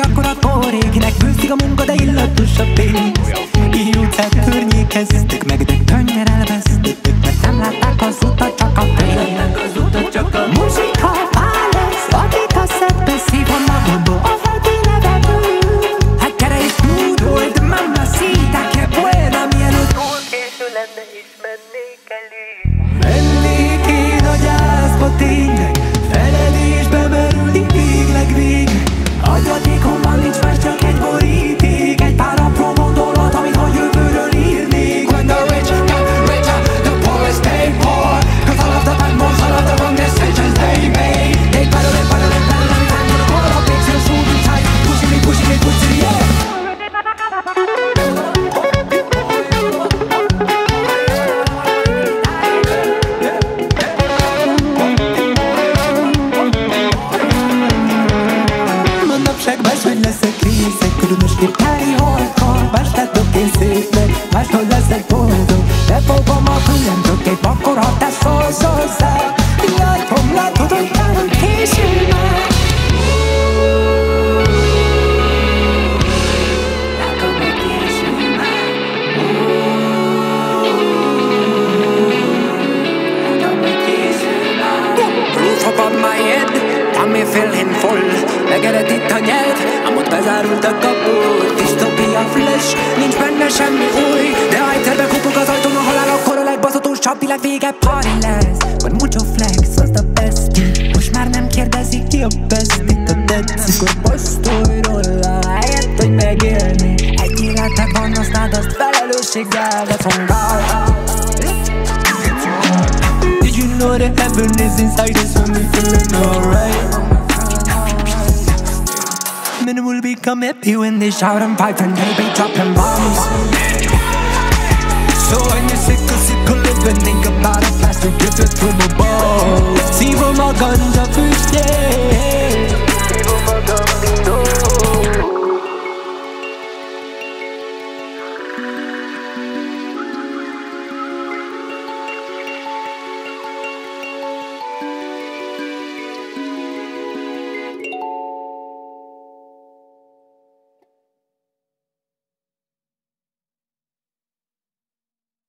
akkor a réginek főzik a munka, de illatos a pénz. Így utcát környékeztek meg, de könnyen elvesztettek, mert nem látták az utat, csak a fény. Muzsika, válasz, akik a szedbe szívon magadból, a heti nevető. Hát gyere és múdold, mamacita, que buena, mielőtt túl késő lenne és mennék elé. Mennék én a gyászba tényleg, feledésbe merülni végleg végig. Agyatékomban nincs más, csak egy boríték, egy pár apró gondolat, amit a jövőről írnék. When the rich get richer, the poorest stay poor, cause all of the bad moves, all of the wrong decisions they made. They battle it, all of it, till soon be tight, pushing it, push to the end. Leszek részek, különösképp tári holkor. Mástától én szépnek, mástól leszek boldog. Befogom a különbök, épp akkor, ha te szólsz hozzá. Látom, látod, hogy nyáron késő már. Látom, hogy késő már. Látom, hogy késő már. Roof above my head, got me feeling full. Megered itt a nyelv, amott bezárult a kaput. Distopia flash, nincs benne semmi új, de ha egyszerbe kopog az ajtón a halál, akkor a legbaszatosabb világ vége party lesz. Vagy mucho flex, az a bestie. Most már nem kérdezik ki a bestie. Te tetszik, hogy posztolj róla, helyett, hogy megélni. Egy életed van, aztán azt felelősséggel veszem gál. Did you know that heaven is inside us when we feeling alright? Men will become happy when they shout and pipe and they be dropping bombs. So when you're sick of living, think about a plastic, give it to my balls. See from my guns, I first day.